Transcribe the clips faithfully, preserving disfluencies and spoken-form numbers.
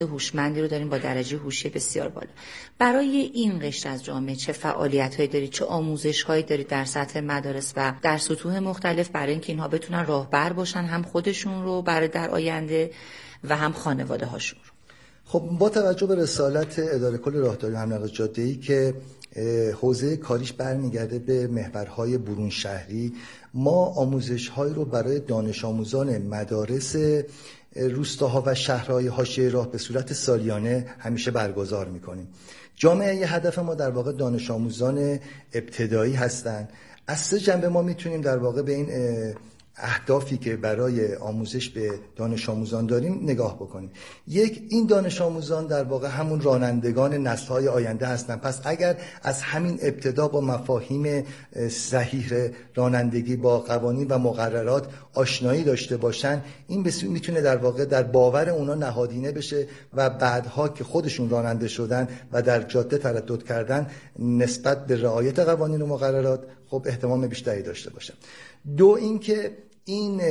هوشمندی رو داریم با درجه هوشی بسیار بالا. برای این قشر از جامعه چه فعالیت‌هایی دارید، چه آموزش‌هایی دارید در سطح مدارس و در سطوح مختلف برای اینکه اینها بتونن راهبر باشن هم خودشون رو برای در آینده و هم خانواده‌هاشون رو؟ خب با توجه به رسالت اداره کل راهداری و حمل جاده‌ای که حوزه کاریش برمیگرده به محورهای برون شهری، ما آموزش‌هایی رو برای دانش آموزان مدارس روستاها و شهرهای حاشیه راه به صورت سالیانه همیشه برگزار می‌کنیم. جامعه هدف ما در واقع دانش آموزان ابتدایی هستند. از سه جنبه ما میتونیم در واقع به این اهدافی که برای آموزش به دانش آموزان داریم نگاه بکنیم. یک، این دانش آموزان در واقع همون رانندگان نسل‌های آینده هستند. پس اگر از همین ابتدا با مفاهیم صحیح رانندگی، با قوانین و مقررات آشنایی داشته باشن، این بسیار میتونه در واقع در باور اونا نهادینه بشه و بعدها که خودشون راننده شدن و در جاده تردد کردن نسبت به رعایت قوانین و مقررات خب احتمال بیشتری داشته باشن. دو، اینکه این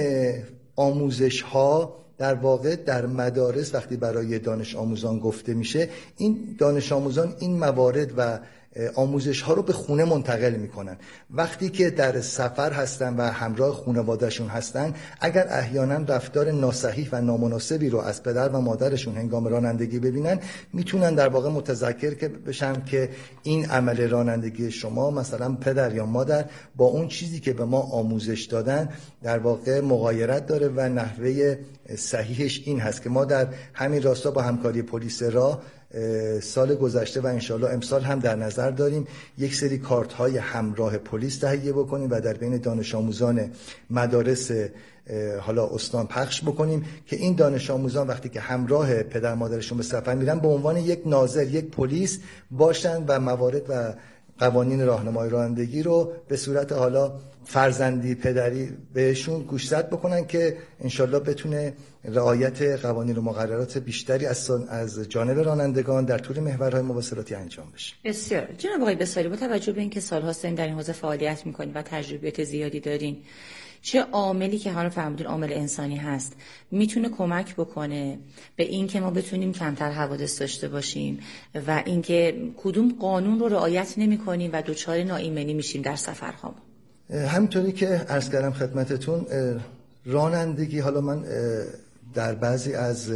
آموزش ها در واقع در مدارس وقتی برای دانش آموزان گفته میشه، این دانش آموزان این موارد و آموزش ها رو به خونه منتقل میکنن. وقتی که در سفر هستن و همراه خانواده‌شون هستن، اگر احیانا رفتار ناصحیح و نامناسبی رو از پدر و مادرشون هنگام رانندگی ببینن، میتونن در واقع متذکر که بشن که این عمل رانندگی شما مثلا پدر یا مادر با اون چیزی که به ما آموزش دادن در واقع مغایرت داره و نحوه صحیحش این هست که ما در همین راستا با همکاری پلیس راه سال گذشته و انشالله امسال هم در نظر داریم یک سری کارت های همراه پلیس تهیه بکنیم و در بین دانش آموزان مدارس حالا استان پخش بکنیم که این دانش آموزان وقتی که همراه پدر مادرشون به سفر میرن به عنوان یک ناظر، یک پلیس باشن و موارد و قوانین راهنمای رانندگی رو به صورت حالا فرزندی پدری بهشون گوشزد بکنن که انشالله بتونه رعایت قوانین و مقررات بیشتری از از جانب رانندگان در طول محورهای مواصلاتی انجام بشه. بسیار. جناب آقای بساری، با توجه به اینکه سال‌هاست در این حوزه فعالیت می‌کنید و تجربیات زیادی دارین، چه عاملی که حالا فرمودین عامل انسانی هست میتونه کمک بکنه به این که ما بتونیم کمتر حوادث داشته باشیم و اینکه کدوم قانون رو رعایت نمی‌کنیم و دچار ناایمنی میشیم در سفرهامون؟ همینطوری که عرض کردم خدمتتون، رانندگی، حالا من در بعضی از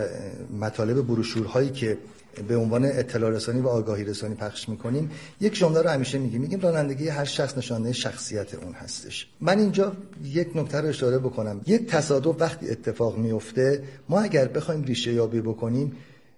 مطالب بروشورهایی که به عنوان اطلاع رسانی و آگاهی رسانی پخش میکنیم یک جمله رو همیشه میگیم میگیم رانندگی هر شخص نشانه شخصیت اون هستش. من اینجا یک نکته رو اشاره بکنم. یک تصادف وقتی اتفاق میفته، ما اگر بخوایم ریشه یابی بکنیم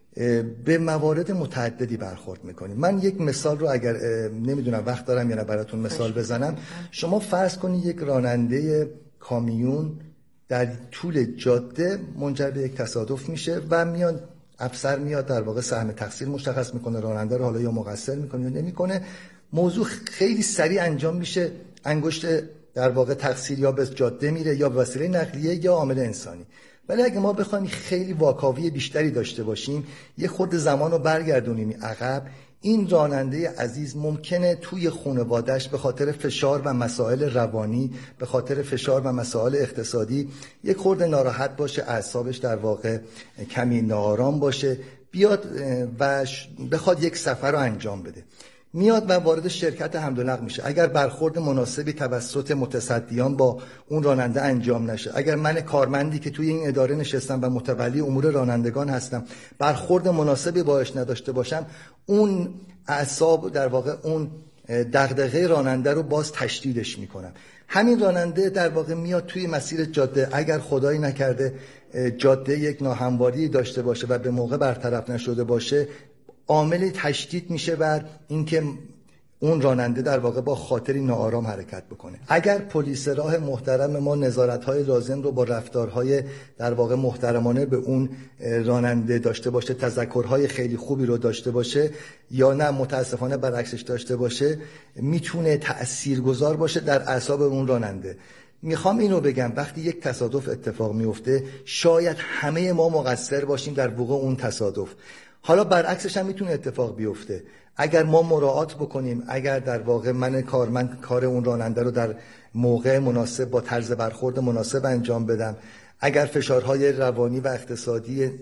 به موارد متعددی برخورد میکنیم. من یک مثال رو اگر نمیدونم وقت دارم یا نه براتون مثال بزنم. شما فرض کنید یک راننده کامیون در طول جاده منجر به یک تصادف میشه و میاد افسر میاد در واقع سهم تقصیر مشخص میکنه، راننده رو حالا یا مقصر میکنه یا نمیکنه. موضوع خیلی سریع انجام میشه، انگشت در واقع تقصیر یا به جاده میره یا به وسیله نقلیه یا عامل انسانی. ولی اگه ما بخوایم خیلی واکاوی بیشتری داشته باشیم، یه خود زمان رو برگردونیم عقب، این راننده عزیز ممکنه توی خانواده‌اش به خاطر فشار و مسائل روانی، به خاطر فشار و مسائل اقتصادی یک خورده ناراحت باشه، اعصابش در واقع کمی ناآرام باشه، بیاد و بخواد یک سفر رو انجام بده. میاد و وارد شرکت حمل و نقل میشه. اگر برخورد مناسبی توسط متصدیان با اون راننده انجام نشه، اگر من کارمندی که توی این اداره نشستم و متولی امور رانندگان هستم برخورد مناسبی باهاش نداشته باشم، اون اعصاب در واقع اون دغدغه راننده رو باز تشدیدش میکنم. همین راننده در واقع میاد توی مسیر جاده، اگر خدایی نکرده جاده یک ناهمواری داشته باشه و به موقع برطرف نشده باشه، عامل تشدید میشه بر اینکه اون راننده در واقع با خاطری ناآرام حرکت بکنه. اگر پلیس راه محترم ما نظارت‌های لازم رو با رفتارهای در واقع محترمانه به اون راننده داشته باشه، تذکرهای خیلی خوبی رو داشته باشه یا نه متاسفانه برعکسش داشته باشه، میتونه تأثیرگذار باشه در اعصاب اون راننده. میخوام اینو بگم وقتی یک تصادف اتفاق میفته، شاید همه ما مقصر باشیم در وقوع اون تصادف. حالا برعکسش هم میتونه اتفاق بیفته. اگر ما مراعات بکنیم، اگر در واقع من کارمند کار اون راننده رو در موقع مناسب با طرز برخورد مناسب انجام بدم، اگر فشارهای روانی و اقتصادی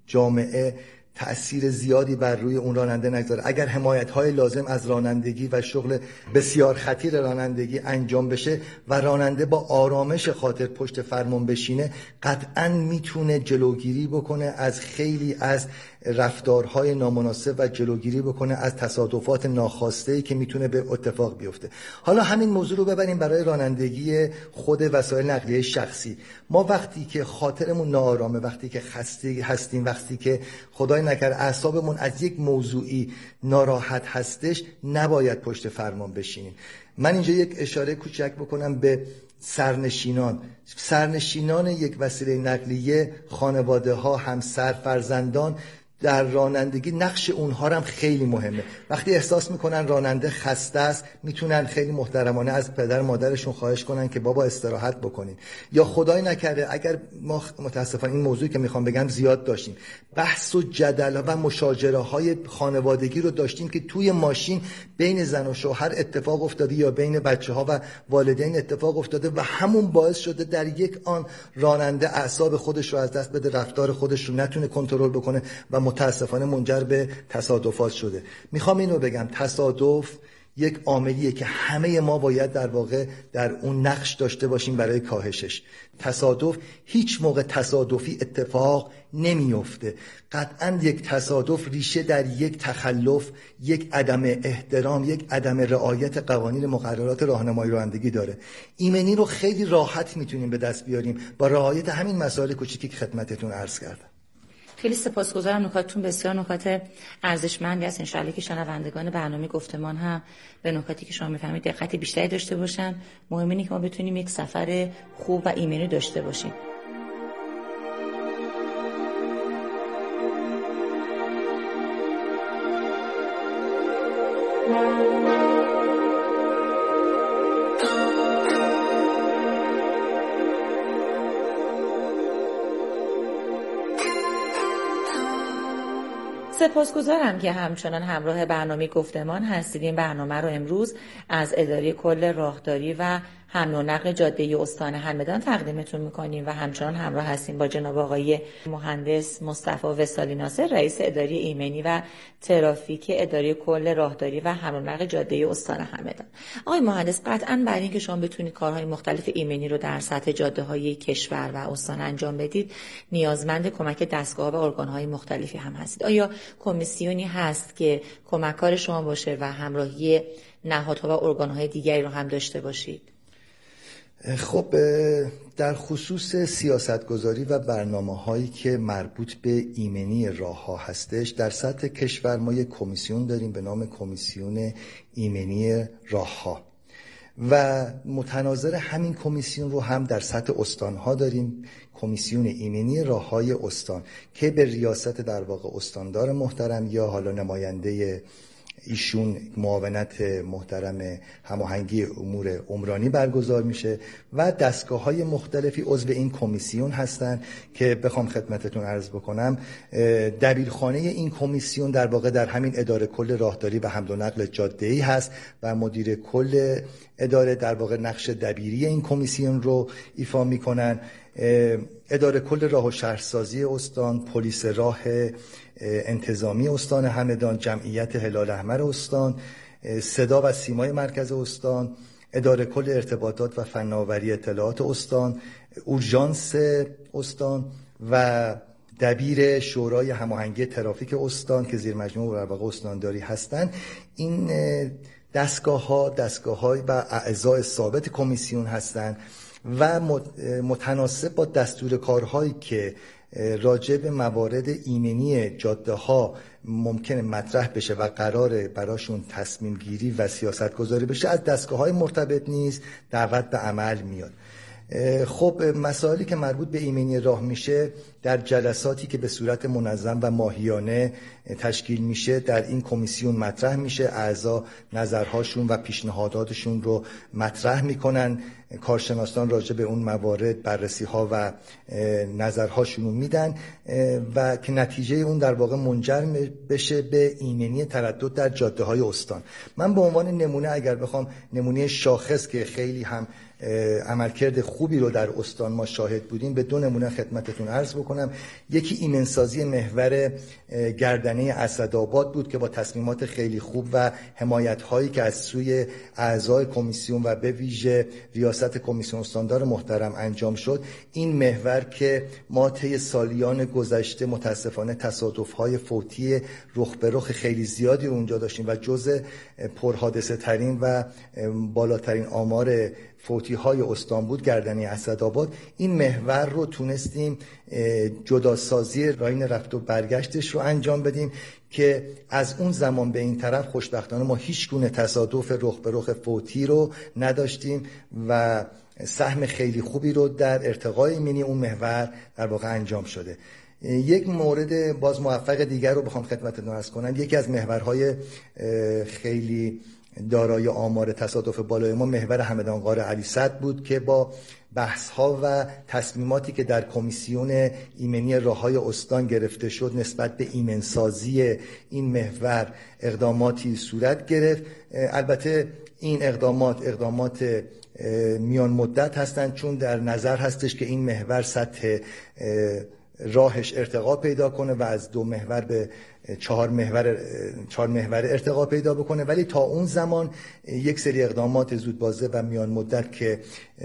جامعه تأثیر زیادی بر روی اون راننده نگذاره. اگر حمایت‌های لازم از رانندگی و شغل بسیار خطیر رانندگی انجام بشه و راننده با آرامش خاطر پشت فرمان بشینه، قطعاً میتونه جلوگیری بکنه از خیلی از رفتارهای نامناسب و جلوگیری بکنه از تصادفات ناخواسته که میتونه به اتفاق بیفته. حالا همین موضوع رو ببریم برای رانندگی خود وسایل نقلیه شخصی. ما وقتی که خاطرمون ناآرامه، وقتی که خسته هستیم، وقتی که خدای نکرده اعصابمون از یک موضوعی ناراحت هستش، نباید پشت فرمان بشینیم. من اینجا یک اشاره کوچک بکنم به سرنشینان سرنشینان یک وسیله نقلیه، خانواده ها، همسر، فرزندان در رانندگی نقش اونها هم خیلی مهمه. وقتی احساس میکنن راننده خسته است، میتونن خیلی محترمانه از پدر مادرشون خواهش کنن که بابا استراحت بکنین. یا خدای نکرده، اگر ما متاسفانه این موضوعی که میخوام بگم زیاد داشتیم، بحث و جدل و مشاجره های خانوادگی رو داشتیم که توی ماشین بین زن و شوهر اتفاق افتاده یا بین بچه ها و والدین اتفاق افتاده و همون باعث شده در یک آن راننده اعصاب خودش رو از دست بده، رفتار خودش رو نتونه کنترل بکنه و متاسفانه منجر به تصادفات شده. میخوام اینو بگم، تصادف یک عاملیه که همه ما باید در واقع در اون نقش داشته باشیم برای کاهشش. تصادف هیچ موقع تصادفی اتفاق نمیفته. قطعاً یک تصادف ریشه در یک تخلف، یک عدم احترام، یک عدم رعایت قوانین مقررات راهنمایی رانندگی داره. ایمنی رو خیلی راحت میتونیم به دست بیاریم با رعایت همین مسائل کوچیکی که خدمتتون عرض کردم. خیلی سپاسگزارم، نکاتتون بسیار نکات ارزشمندی است. انشالله که شنوندگان برنامه گفتمان هم به نکاتی که شما میفهمید دقت بیشتری داشته باشن. مهم اینه که ما بتونیم یک سفر خوب و ایمنی داشته باشیم. سپاسگزارم که همچنان همراه برنامه گفتمان هستید. این برنامه رو امروز از اداره کل راهداری و حمل و نقل جاده استان همدان تقدیمتون میکنیم و همچنان همراه هستیم با جناب آقای مهندس مصطفی وصالی ناصر، رئیس اداره ایمنی و ترافیک اداره کل راهداری و حمل و نقل جاده استان همدان. آقای مهندس، قطعاً برای اینکه شما بتونید کارهای مختلف ایمنی رو در سطح جاده‌های کشور و استان انجام بدید، نیازمند کمک دستگاه‌ها و ارگان‌های مختلفی هم هستید. آیا کمیسیونی هست که کمکار شما باشه و همراهی نهادها و ارگان‌های دیگری رو هم داشته باشید؟ خب، در خصوص سیاستگذاری و برنامه‌هایی که مربوط به ایمنی راه‌ها هستش، در سطح کشور ما یک کمیسیون داریم به نام کمیسیون ایمنی راه‌ها و متناظر همین کمیسیون رو هم در سطح استان‌ها داریم، کمیسیون ایمنی راه‌های استان که به ریاست در واقع استاندار محترم یا حالا نماینده ایشون معاونت محترم هماهنگی امور عمرانی برگزار میشه و دستگاه‌های مختلفی عضو این کمیسیون هستن که بخوام خدمتتون عرض بکنم، دبیرخانه این کمیسیون در واقع در همین اداره کل راهداری و حمل و نقل جاده‌ای هست و مدیر کل اداره در واقع نقش دبیری این کمیسیون رو ایفا میکنن. اداره کل راه و شهرسازی استان، پلیس راه انتظامی استان همدان، جمعیت هلال احمر استان، صدا و سیمای مرکز استان، اداره کل ارتباطات و فناوری اطلاعات استان، اورژانس استان و دبیر شورای هماهنگی ترافیک استان که زیر مجموعه در واقع استانداری هستند. این دستگاه ها دستگاه های و اعضای ثابت کمیسیون هستند و متناسب با دستور کارهایی که راجع به موارد ایمنی جاده ها ممکنه مطرح بشه و قراره براشون تصمیم گیری و سیاست گذاری بشه، از دستگاه های مرتبط نیز دعوت به عمل میاد. خب، مسائلی که مربوط به ایمنی راه میشه در جلساتی که به صورت منظم و ماهیانه تشکیل میشه در این کمیسیون مطرح میشه، اعضا نظرهاشون و پیشنهاداتشون رو مطرح میکنن، کارشناسان راجع به اون موارد بررسی ها و نظرهاشون رو میدن و که نتیجه اون در واقع منجر بشه به ایمنی تردد در جاده های استان. من به عنوان نمونه اگر بخوام نمونه شاخص که خیلی هم عملکرد خوبی رو در استان ما شاهد بودیم، به دو نمونه خدمتتون عرض بکنم. بکنم. یکی ایمنسازی محور گردنه اسدآباد بود که با تصمیمات خیلی خوب و حمایت‌هایی که از سوی اعضای کمیسیون و به ویژه ریاست کمیسیون استاندار محترم انجام شد، این محور که ما طی سالیان گذشته متاسفانه تصادف‌های فوتی رخ به رخ خیلی زیادی رو اونجا داشتیم و جزء پرحادثه ترین و بالاترین آمار فوتی های استان بود، گردنه اسدآباد. این محور رو تونستیم جداسازی راین رفت و برگشتش رو انجام بدیم که از اون زمان به این طرف خوشبختانه ما هیچ گونه تصادف رخ به رخ فوتی رو نداشتیم و سهم خیلی خوبی رو در ارتقای ایمنی اون محور در واقع انجام شده. یک مورد باز موفق دیگر رو بخوام خدمتتون عرض کنم، یکی از محورهای خیلی دارای آمار تصادف بالای ما محور همدانقار علی صدر بود که با بحث‌ها و تصمیماتی که در کمیسیون ایمنی راه‌های استان گرفته شد نسبت به ایمنسازی این محور اقداماتی صورت گرفت. البته این اقدامات اقدامات میان مدت هستند، چون در نظر هستش که این محور سطح راهش ارتقا پیدا کنه و از دو محور به چهار محور چهار محور ارتقا پیدا بکنه، ولی تا اون زمان یک سری اقدامات زودبازه و میان مدت که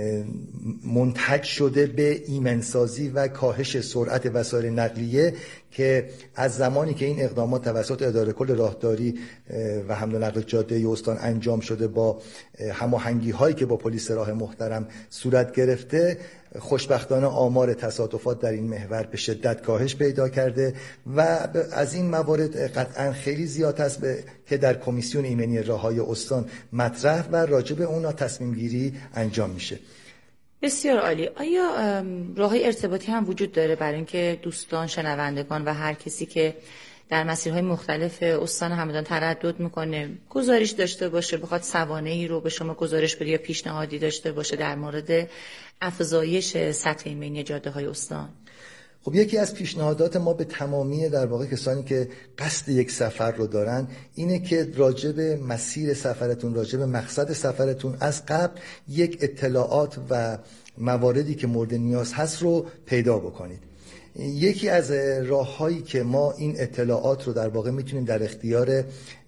منتج شده به ایمنسازی و کاهش سرعت وسایل نقلیه که از زمانی که این اقدامات توسط اداره کل راهداری و حمل و نقل جاده استان انجام شده با هماهنگی هایی که با پلیس راه محترم صورت گرفته، خوشبختانه آمار تصادفات در این محور به شدت کاهش پیدا کرده و از این موارد قطعا خیلی زیاد است که در کمیسیون ایمنی راههای استان مطرح و راجع به اونا تصمیم گیری انجام میشه. بسیار عالی. آیا راههای ارتباطی هم وجود داره برای اینکه دوستان، شنوندگان و هر کسی که در مسیرهای مختلف استان همدان تردد میکنه گزارش داشته باشه، بخواد سوانحی رو به شما گزارش بده یا پیشنهادی داشته باشه در مورد افزایش سطح ایمنی جاده های استان؟ خب یکی از پیشنهادات ما به تمامی در واقع کسانی که قصد یک سفر رو دارن اینه که راجع به مسیر سفرتون، راجع به مقصد سفرتون از قبل یک اطلاعات و مواردی که مورد نیاز هست رو پیدا بکنید. یکی از راه‌هایی که ما این اطلاعات رو در واقع میتونیم در اختیار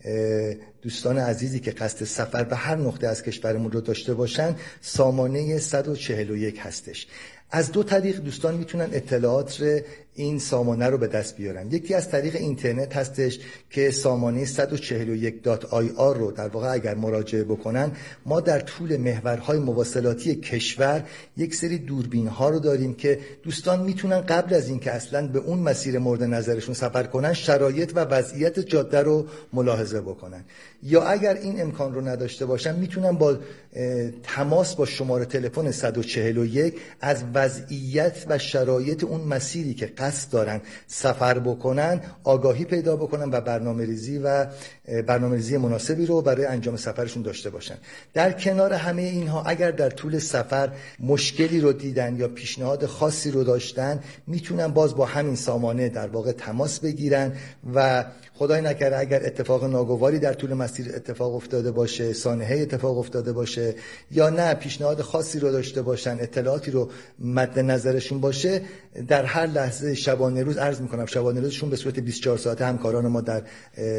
دوستان عزیزی که قصد سفر به هر نقطه از کشورمون رو داشته باشن سامانه صد و چهل و یک هستش. از دو طریق دوستان میتونن اطلاعات این سامانه رو به دست بیارن. یکی از طریق اینترنت هستش که سامانه صد و چهل و یک دات آی آر رو در واقع اگر مراجعه بکنن، ما در طول محورهای مواصلاتی کشور یک سری دوربین ها رو داریم که دوستان میتونن قبل از اینکه اصلا به اون مسیر مورد نظرشون سفر کنن شرایط و وضعیت جاده رو ملاحظه بکنن. یا اگر این امکان رو نداشته باشن میتونن با تماس با شماره تلفن صد و چهل و یک از وضعیت و شرایط اون مسیری که قصد دارن سفر بکنن آگاهی پیدا بکنن و برنامه‌ریزی و برنامه‌ریزی مناسبی رو برای انجام سفرشون داشته باشن. در کنار همه اینها اگر در طول سفر مشکلی رو دیدن یا پیشنهاد خاصی رو داشتن میتونن باز با همین سامانه در واقع تماس بگیرن و خدای نکرده اگر اتفاق ناگواری در طول مسیر اتفاق افتاده باشه، سانحه اتفاق افتاده باشه یا نه پیشنهاد خاصی رو داشته باشن، اطلاعاتی رو مد نظرشون باشه، در هر لحظه شبانه روز عرض میکنم شبانه روزشون به صورت بیست و چهار ساعته همکاران ما در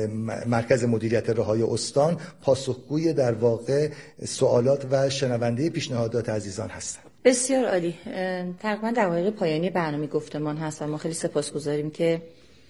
مرکز مدیریت راههای استان پاسخگوی در واقع سوالات و شنونده پیشنهادات عزیزان هستن. بسیار عالی. تقریبا دقایق پایانی برنامه گفتمان هست و ما خیلی سپاسگزاریم که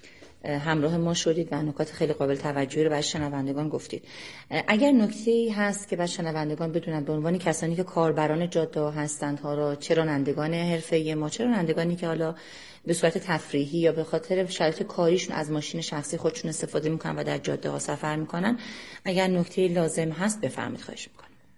همراه ما شدید و نکات خیلی قابل توجهی رو برای شنوندگان گفتید. اگر نکته‌ای هست که برای شنوندگان بدونن به عنوان کسانی که کاربران جاده هستند ها را، چه رانندگان حرفه‌ای ما، چه رانندگانی که حالا به صورت تفریحی یا به خاطر شرایط کاریشون از ماشین شخصی خودشون استفاده میکنن و در جاده ها سفر میکنن، اگر نکته‌ای لازم هست بفرمایید، خواهش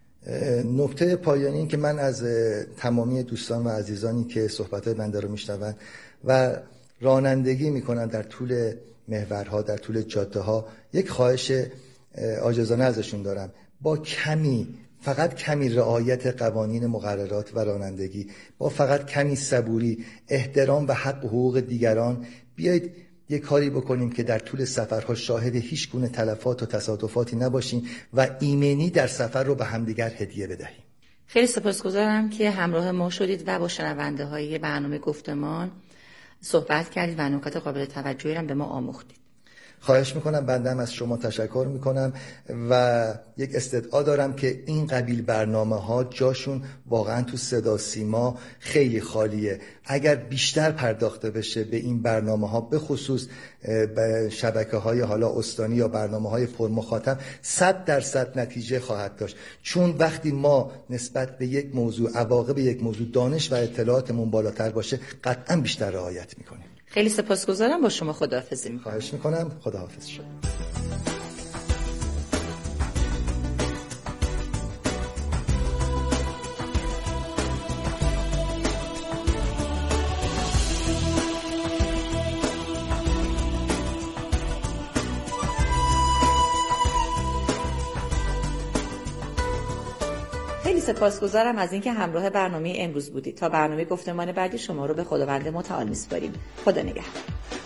میکنم. نکته پایانی این که من از تمامی دوستان و عزیزانی که صحبت‌های بنده رو میشنون و رانندگی میکنن در طول محورها، در طول جاده ها، یک خواهش عاجزانه ازشون دارم، با کمی فقط کمی رعایت قوانین مقررات و رانندگی، با فقط کمی صبوری، احترام و حق و حقوق دیگران بیایید یک کاری بکنیم که در طول سفرها شاهد هیچ گونه تلفات و تصادفاتی نباشیم و ایمنی در سفر رو به همدیگر هدیه بدهیم. خیلی سپاسگزارم که همراه ما شدید و با شنونده های برنامه گفتمان صحبت کردید و نکات قابل توجهی هم به ما آموختید. خواهش میکنم، بنده هم از شما تشکر میکنم و یک استدعا دارم که این قبیل برنامه ها جاشون واقعا تو صدا سیما خیلی خالیه. اگر بیشتر پرداخته بشه به این برنامه ها، به خصوص به شبکه های حالا استانی یا برنامه های پرمخاطب، صد درصد نتیجه خواهد داشت. چون وقتی ما نسبت به یک موضوع، عواقب یک موضوع دانش و اطلاعاتمون بالاتر باشه، قطعا بیشتر رعایت میکنیم. خیلی سپاسگزارم. با شما خداحافظی میکنم. خواهش میکنم. خداحافظ شما. خیلی سپاسگزارم از اینکه همراه برنامه امروز بودید. تا برنامه گفتمان بعدی شما رو به خداوند متعال میسپاریم. خدا نگهدار.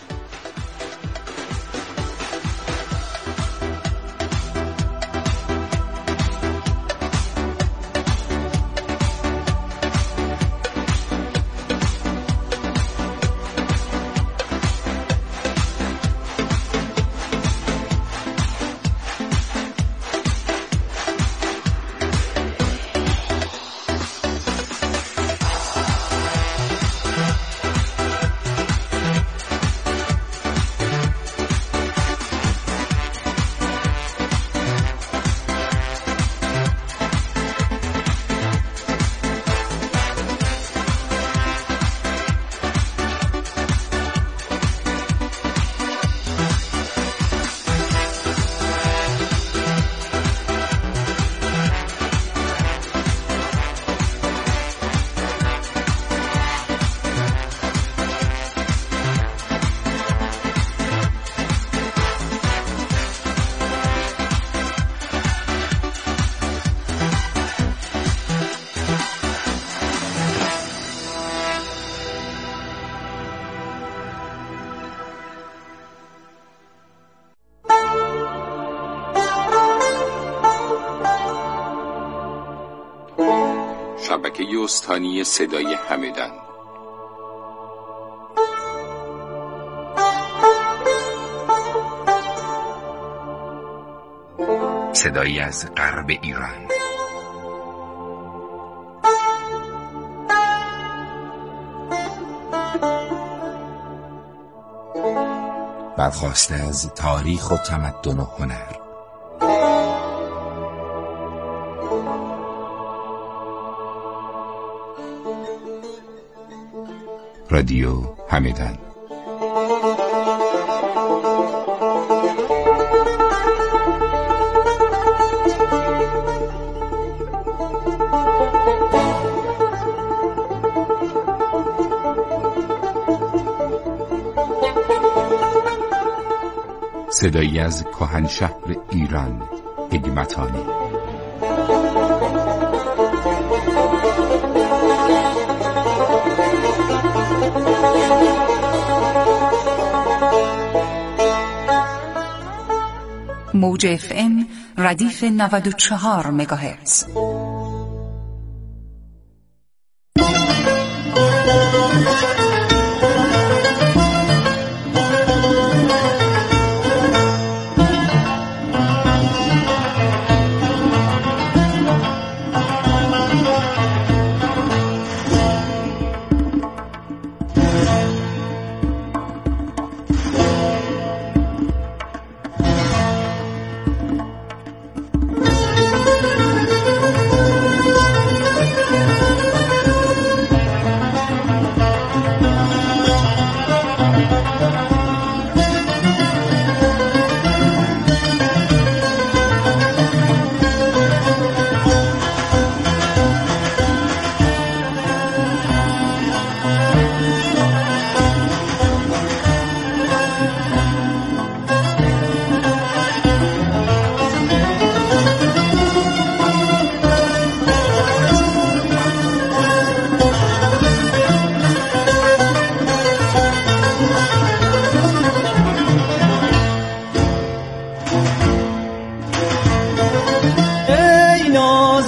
شبکه استانی صدای همدان. صدایی از غرب ایران. برخواسته از تاریخ و تمدن و هنر. رادیو همدان. صدایی از کهنشهر ایران، حکمتانی. موج اف ام ردیف نود و چهار مگاهرتز.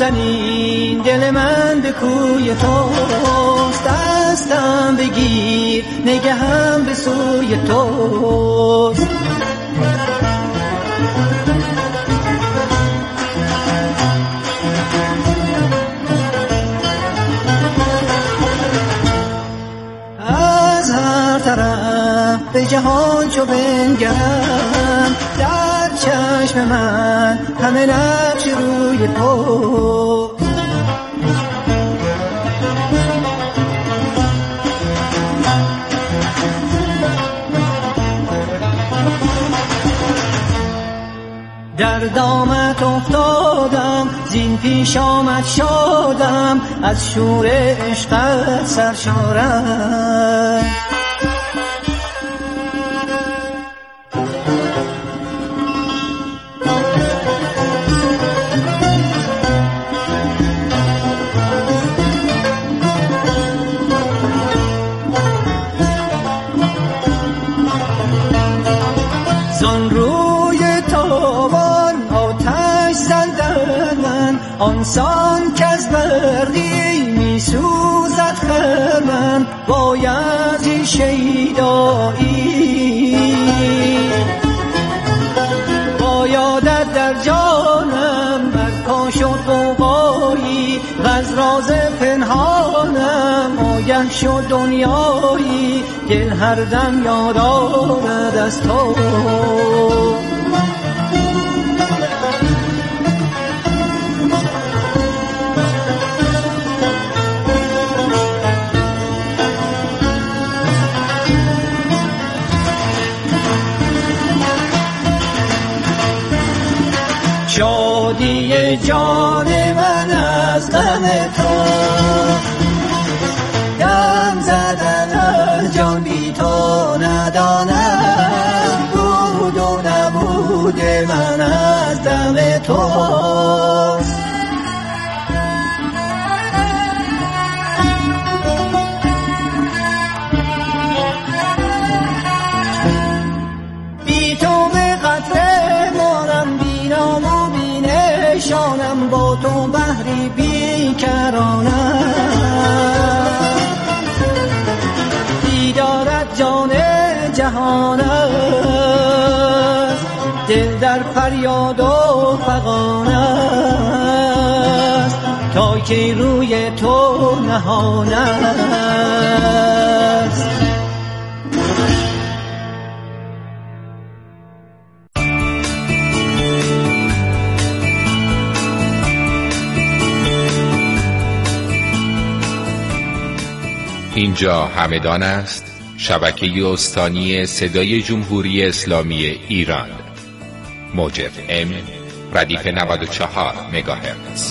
دل من به کوی توست، دستم بگیر بگیر نگهم به سوی توست. از هر طرف به جهان چو بنگرم، در چشم من همه نقش روی تو. در دامت افتادم زین پیش آمد شادم، از شور عشقت سرشارم. زان روی تابان آتش زندن من، آنسان که از برقی می سوزد خرمن. باید این شیدایی بایدت در جانم، برپا شد غوغایی و از راز پنهانم آگه شد دنیایی. دل هر دم یاد آرد از تو. شادی جان من از غم تو، دم زدن از جان بی تو ندانم. بود و نبود من از دم توست. بی تو به قطره مانم، بی نام و بی نشانم. با تو بحری بی کرانم. دیدارت جان جهان است، دل در فریاد و فغان است. تا که روی تو نهان است. اینجا همدان است، شبکه استانی صدای جمهوری اسلامی ایران. موج اف ام ردیف نود و چهار مگاهرتز.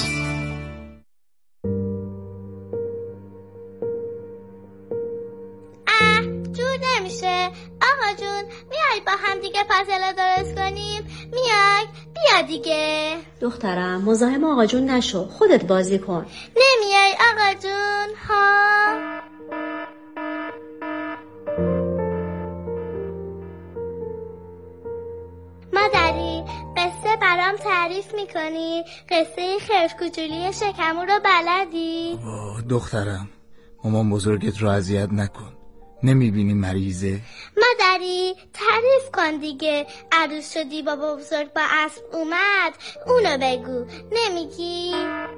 اه جور نمیشه. آقا جون میای با هم دیگه پازل درست کنیم؟ میای؟ بیا دیگه. دخترم مزاحم آقا جون نشو، خودت بازی کن. نمیای آقا جون ها؟ مادری قصه برام تعریف میکنی؟ قصه خرس کوچولی شکمو رو بلدی؟ دخترم مامان بزرگت رو اذیت نکن، نمیبینی مریضه؟ مادری تعریف کن دیگه. عروس شدی بابا بزرگ با اسب اومد، اونو بگو. نمیگی؟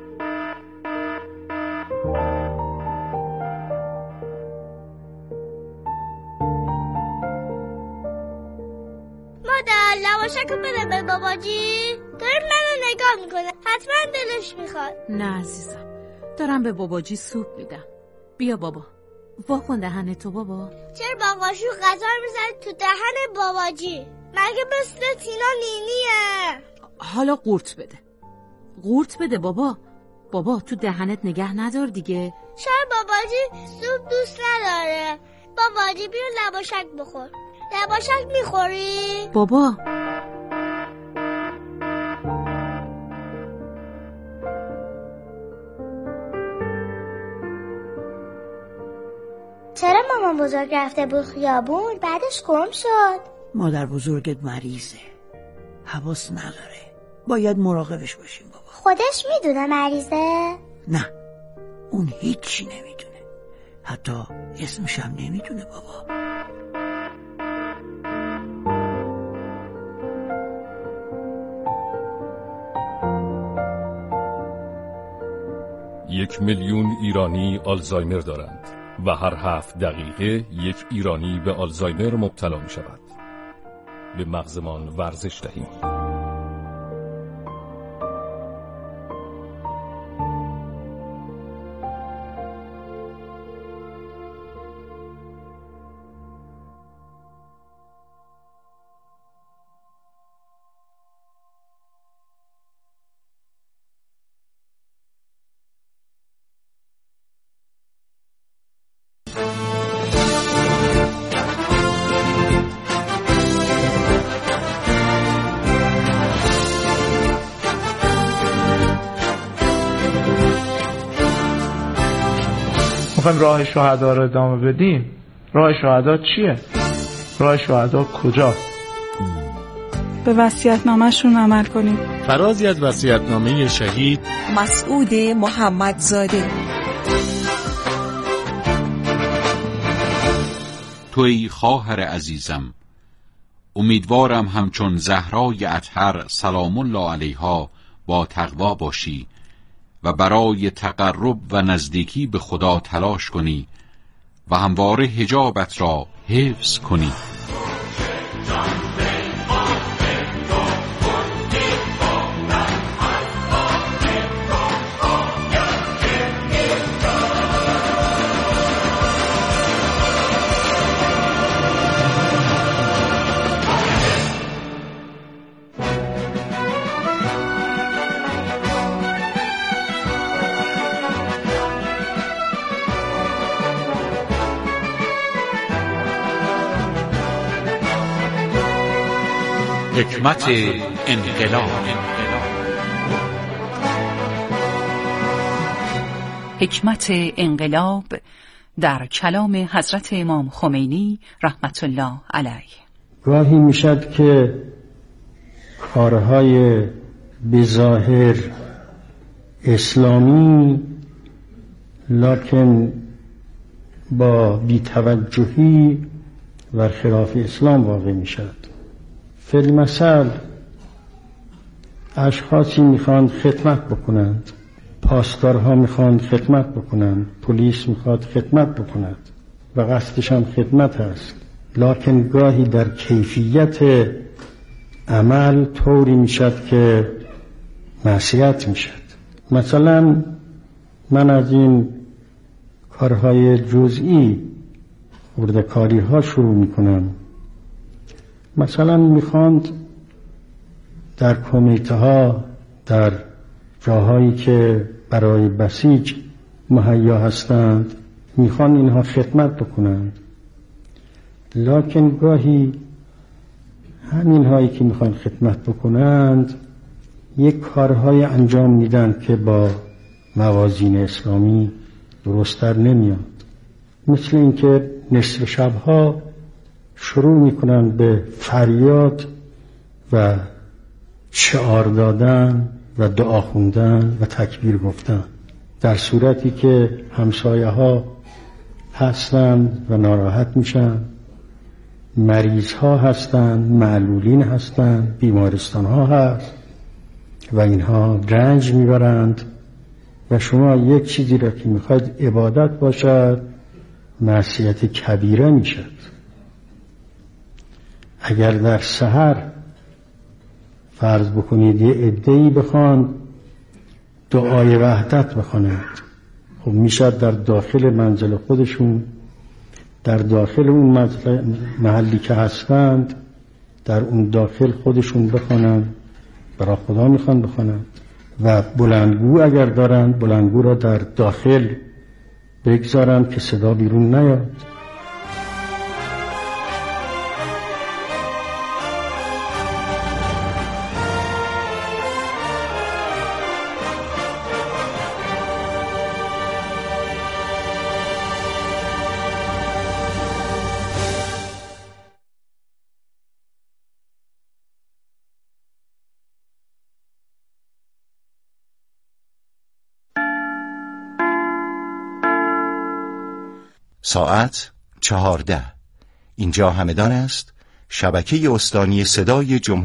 مادر لواشکو بده به باباجی. داره منو نگاه میکنه، حتما دلش میخواد. نه عزیزم، دارم به باباجی سوپ میدم. بیا بابا، وا کن دهن تو بابا. چرا با قاشق غذا میزنی تو دهن باباجی؟ مگه مثل تینا نینیه؟ حالا قورت بده، قورت بده بابا. بابا تو دهنت نگه ندار دیگه. شاید باباجی سوپ دوست نداره. باباجی بیا لواشک بخور. لواشک میخوری؟ بابا چرا مامان بزرگ رفته بود خیابون بعدش گم شد؟ مادر بزرگت مریضه، حواس نداره، باید مراقبش باشیم بابا. خودش میدونه مریضه؟ نه اون هیچی نمیدونه، حتی اسمشم نمیدونه بابا. یک میلیون ایرانی آلزایمر دارند و هر هفت دقیقه یک ایرانی به آلزایمر مبتلا می شود. به مغزمان ورزش دهیم. میخوایم راه شهدا رو ادامه بدیم. راه شهدا چیه؟ راه شهدا کجاست؟ به وصیت‌نامه‌شون عمل کنیم. فرازی از وصیت‌نامه شهید مسعود محمدزاده. توی خواهر عزیزم، امیدوارم همچون زهرای اطهر سلام الله علیها با تقوا باشی و برای تقرب و نزدیکی به خدا تلاش کنی و همواره حجابت را حفظ کنی. حکمت انقلاب. حکمت انقلاب در کلام حضرت امام خمینی رحمت الله علیه. گاهی میشد که کارهای بظاهر اسلامی لکن با بی‌توجهی و خلاف اسلام واقع میشد. فی‌المثل اشخاصی میخواند خدمت بکنند، پاسدارها میخواند خدمت بکنند، پلیس میخواد خدمت بکند و قصدش هم خدمت است، لکن گاهی در کیفیت عمل طوری میشد که معصیت میشد. مثلا من از این کارهای جزئی خرده‌کاری ها شروع میکنم. مثلا میخواند در کمیته ها، در جاهایی که برای بسیج مهیا هستند، میخوان اینها خدمت بکنند، لکن گاهی همین هایی که میخوان خدمت بکنند یک کارهای انجام میدن که با موازین اسلامی درست‌تر نمیاد. مثل اینکه نصف شبها شروع میکنن به فریاد و شعار دادن و دعا خوندن و تکبیر گفتن، در صورتی که همسایه ها هستند و ناراحت میشن، مریض ها هستند، معلولین هستند، بیمارستان ها هست و اینها رنج میبرند و شما یک چیزی را که میخواید عبادت باشد معصیت کبیره میشد. اگر در سحر فرض بکنید یه عده‌ای بخوان دعای وحدت بخوانند، خب میشد در داخل منزل خودشون، در داخل اون محلی که هستند، در اون داخل خودشون بخوانند، برای خدا میخوان بخوانند و بلندگو اگر دارند بلندگو را در داخل بگذارند که صدا بیرون نیاد. ساعت چهارده. اینجا همدان است شبکه استانی صدای جمهوری